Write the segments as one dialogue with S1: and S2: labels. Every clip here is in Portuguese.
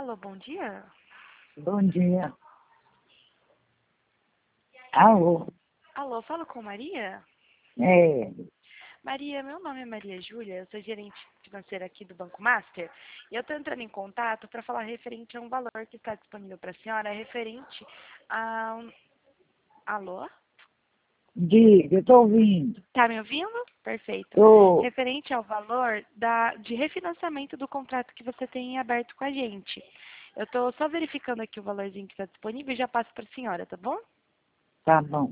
S1: Alô, bom dia.
S2: Bom dia. Alô?
S1: Alô, falo com Maria?
S2: É,
S1: Maria, meu nome é Maria Júlia, eu sou gerente financeira aqui do Banco Master e eu estou entrando em contato para falar referente a um valor que está disponível para a senhora, referente a... Alô?
S2: diga, eu tô ouvindo.
S1: Tá me ouvindo? Perfeito.
S2: Tô.
S1: Referente ao valor de refinanciamento do contrato que você tem aberto com a gente. Eu estou só verificando aqui o valorzinho que está disponível e já passo para a senhora, tá bom?
S2: Tá bom.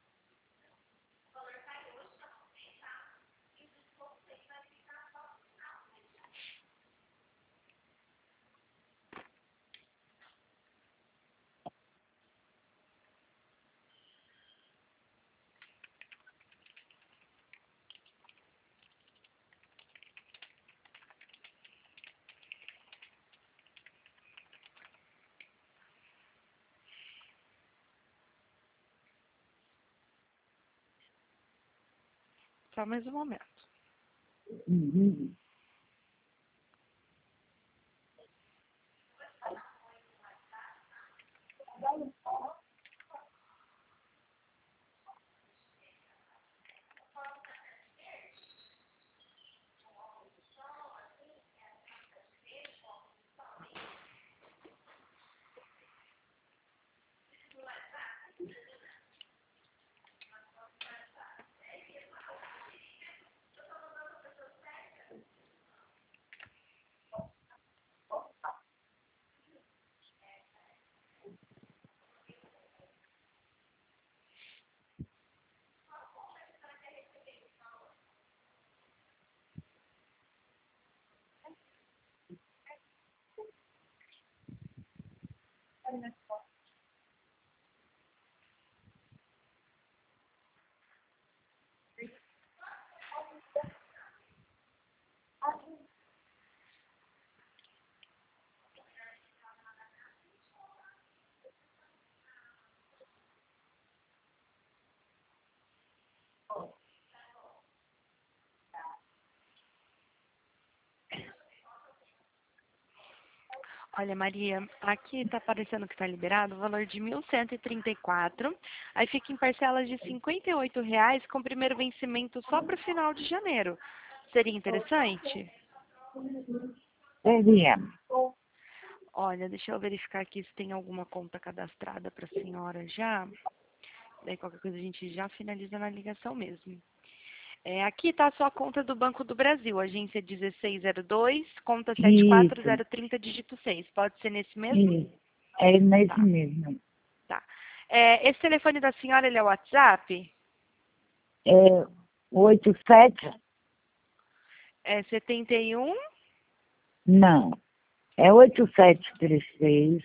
S1: Só mais um momento.
S2: Uhum.
S1: Olha, Maria, aqui está aparecendo que está liberado o valor de 1.134. Aí fica em parcelas de R$ 58 com primeiro vencimento só para o final de janeiro. Seria interessante?
S2: Seria.
S1: Olha, deixa eu verificar aqui se tem alguma conta cadastrada para a senhora já. Daí qualquer coisa a gente já finaliza na ligação mesmo. Aqui está a sua conta do Banco do Brasil, agência 1602, conta
S2: Isso,
S1: 74030, dígito 6. Pode ser nesse mesmo?
S2: isso. É nesse
S1: Tá,
S2: mesmo.
S1: tá. Esse telefone da senhora, ele é o WhatsApp?
S2: É 87?
S1: É 71
S2: Não. É 8736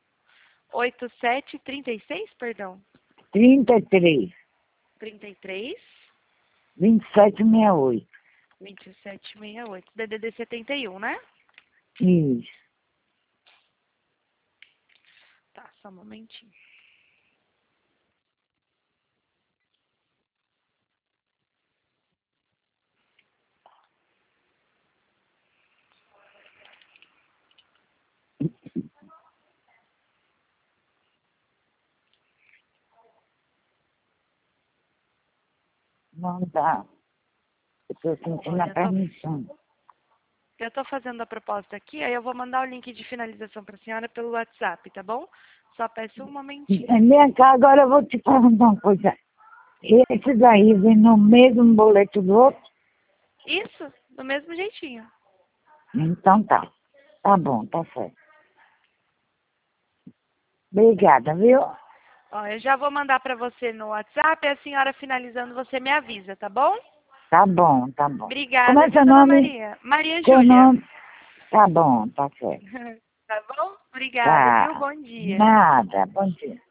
S1: 8736, perdão.
S2: 33
S1: 33
S2: 2768.
S1: 2768. DDD 71, né?
S2: Isso.
S1: Tá, só um momentinho.
S2: Não dá. Eu tô sentindo a
S1: Olha,
S2: permissão.
S1: eu tô fazendo a proposta aqui, aí eu vou mandar o link de finalização para a senhora pelo WhatsApp, tá bom? Só peço um momentinho.
S2: Minha cá, agora eu vou te perguntar uma coisa. Esse daí vem no mesmo boleto do outro?
S1: Isso, do mesmo jeitinho.
S2: Então tá. Tá bom, tá certo. Obrigada, viu?
S1: Ó, eu já vou mandar para você no WhatsApp e a senhora finalizando você me avisa, tá bom?
S2: Tá bom, tá bom. Como
S1: Obrigada,
S2: é
S1: viu,
S2: seu
S1: dona
S2: nome?
S1: Maria? Maria
S2: Seu
S1: Júlia.
S2: nome? Tá bom, tá certo.
S1: Tá bom? Obrigada, viu?
S2: Tá.
S1: Bom dia.
S2: Nada. Bom dia.